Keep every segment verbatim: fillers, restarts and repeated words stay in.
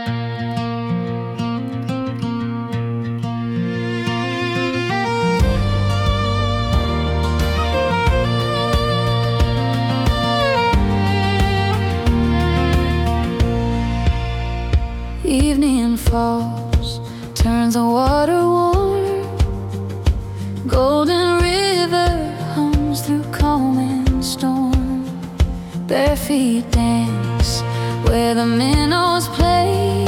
Evening falls, turns the water warm. Golden river hums through calm and storm. Bare feet dance where the minnows play.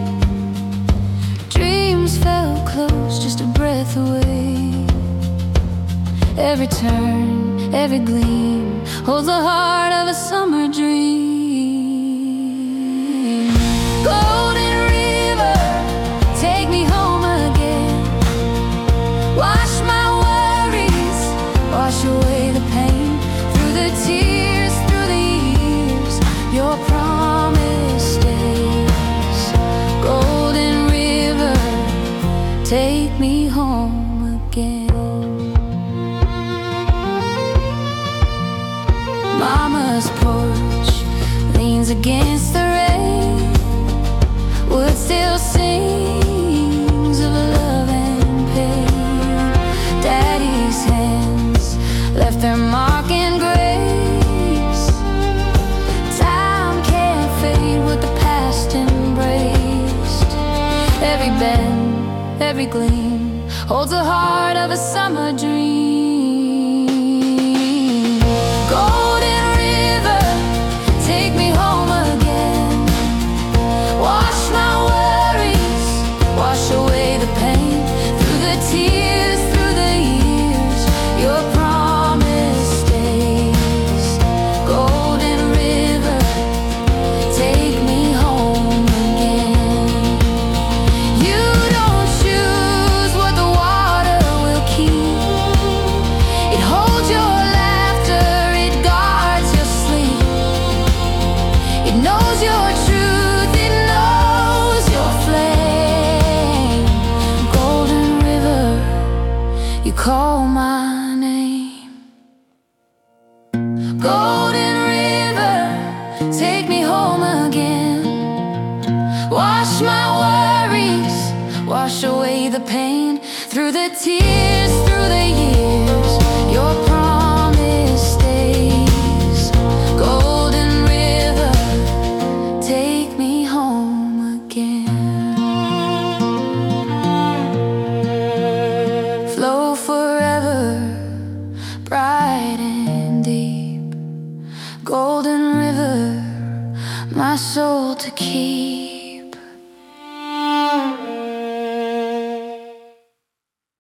Dreams fell close, just a breath away. Every turn, every gleam holds the heart of a summer dream. Golden river, take me home again. Wash my worries, wash away the pain. Through the tears, through the years, your promise stays. Golden river, take me home again. Mama's porch leans against the rain. Wood still sings of love and pain. Daddy's hands left their mark in grace. Time can't fade what the past embraced. Every bend, every gleam holds the heart of a summer dream. Golden river, take me home again. Wash my worries, wash away the pain. Through the tears, through the years, your promise stays. Golden river, take me home again. You don't choose what the water will keep. It holds your laughter, it guards your sleep. It knows your truth, it knows your flame. Golden river, you call my name. Golden river, take me home again. Wash my worries, wash away the pain. Through the tears, through the years, your promise stays. Golden river, take me home again. Flow forever, bright and deep. Golden river, my soul to keep.